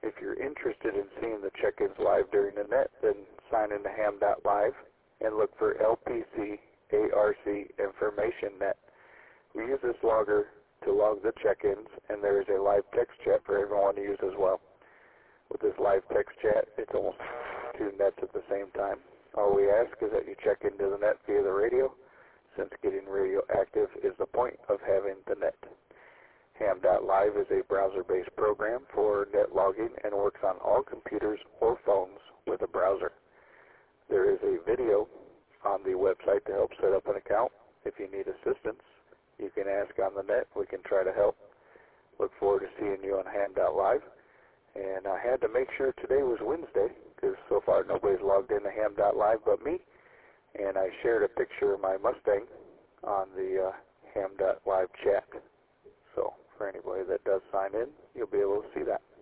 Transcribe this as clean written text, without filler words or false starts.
If you're interested in seeing the check-ins live during the net, then sign into ham.live and look for LPC ARC Information Net. We use this logger to log the check-ins, and there is a live text chat for everyone to use as well. With this live text chat, it's almost two nets at the same time. All we ask is that you check into the net via the radio, since getting radio active is the point of having the net. Ham.live is a browser-based program for net logging and works on all computers or phones with a browser. There is a video on the website to help set up an account. If you need assistance, you can ask on the net. We can try to help. Look forward to seeing you on Ham.live. And I had to make sure today was Wednesday, because so far nobody's logged into Ham.live but me. And I shared a picture of my Mustang on the Ham.live chat. So for anybody that does sign in, you'll be able to see that.